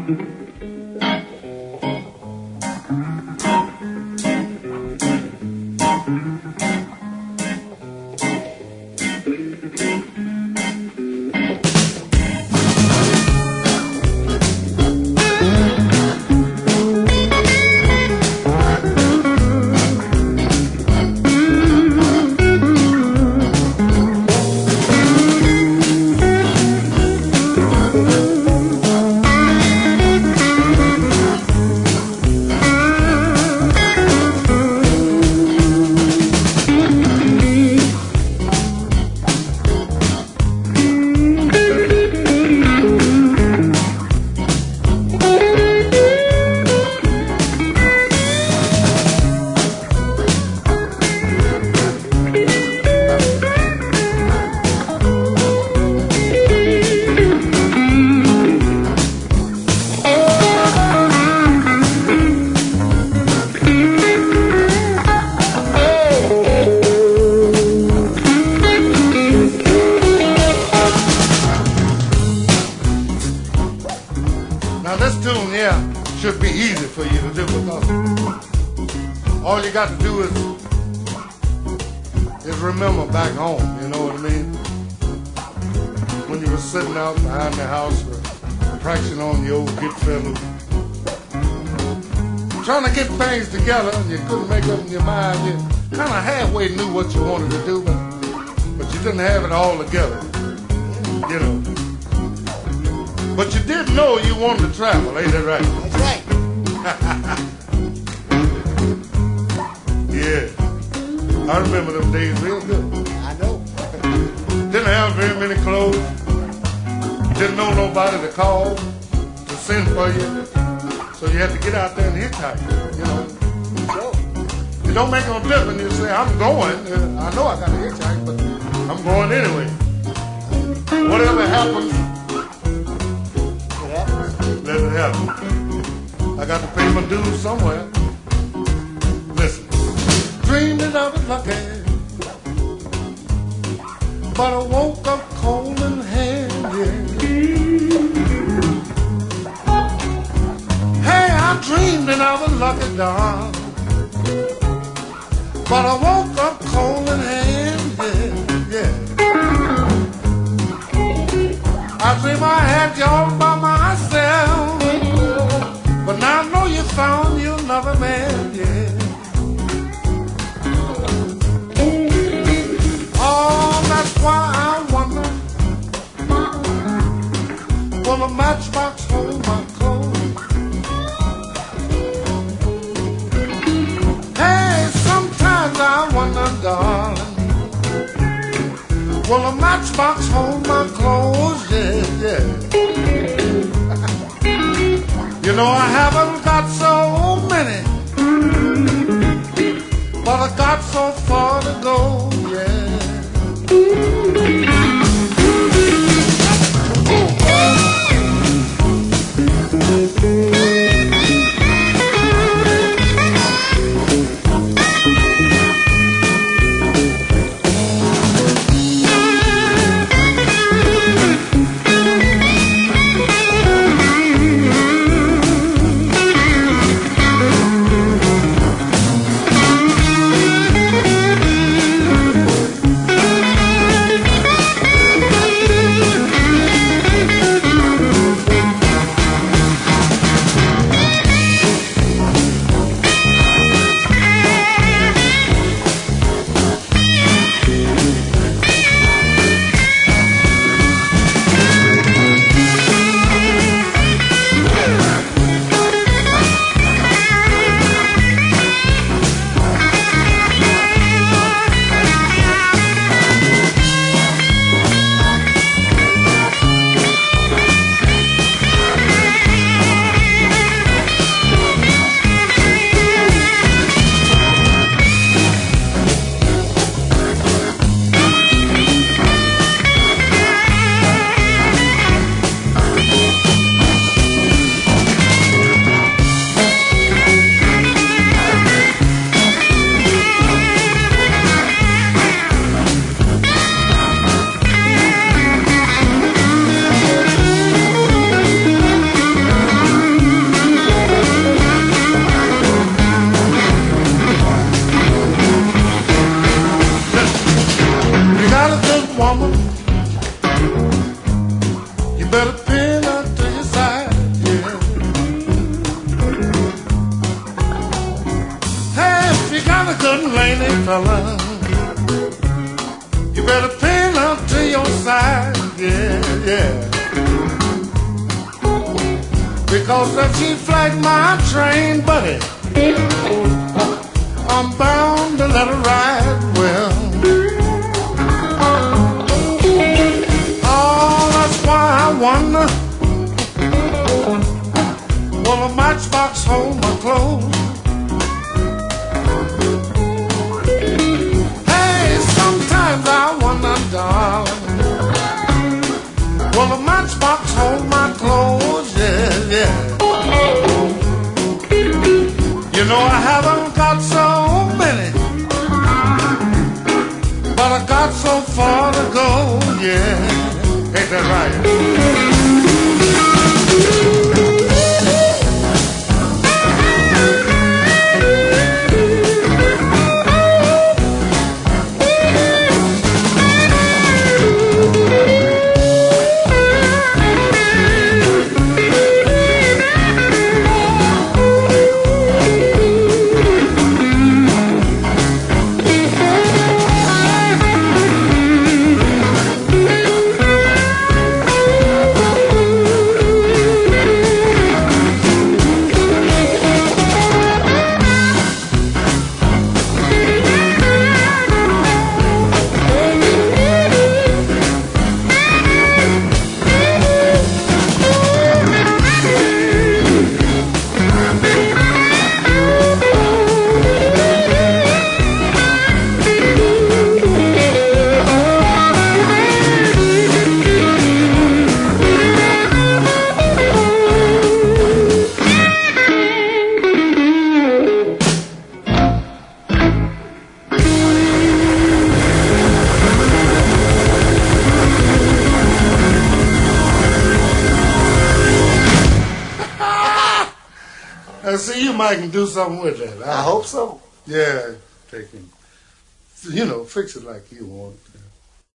Together and you couldn't make up in your mind. You kind of halfway knew what you wanted to do, but you didn't have it all together, you know. But you did know you wanted to travel, ain't that right? That's right. Yeah, I remember them days real good. I know. Didn't have very many clothes. Didn't know nobody to call, to send for you. So you had to get out there and hitchhike, you know. It don't make no difference. You say, I'm going. I know I got a hitchhike, but I'm going anyway. Whatever happens, let it happen. I got to pay my dues somewhere. Listen. Dreaming I was lucky, but I woke up cold in hand, yeah. Hey, I dreamed that I was lucky, darling, but I woke up cold in hand, yeah, yeah. I dream I had you all by myself, but now I know you found you another man, yeah. Oh, that's why I wonder, will a matchbox hold my clothes? I wonder, darling, will a matchbox hold my clothes? Yeah, yeah. You know I haven't got so many, but I got so far to go, yeah. young lady fella, you better pin up to your side, yeah, yeah. Because if she flag my train, buddy, I'm bound to let her ride well. Oh, that's why I wonder, will a matchbox hold my clothes? Hey, sometimes I wonder, darling, will a matchbox hold my clothes? Yeah, yeah. You know I haven't got so many, but I got so far to go, yeah. Ain't that right? See, you might can do something with that. I hope so. Yeah, take him. You know, fix it like you want.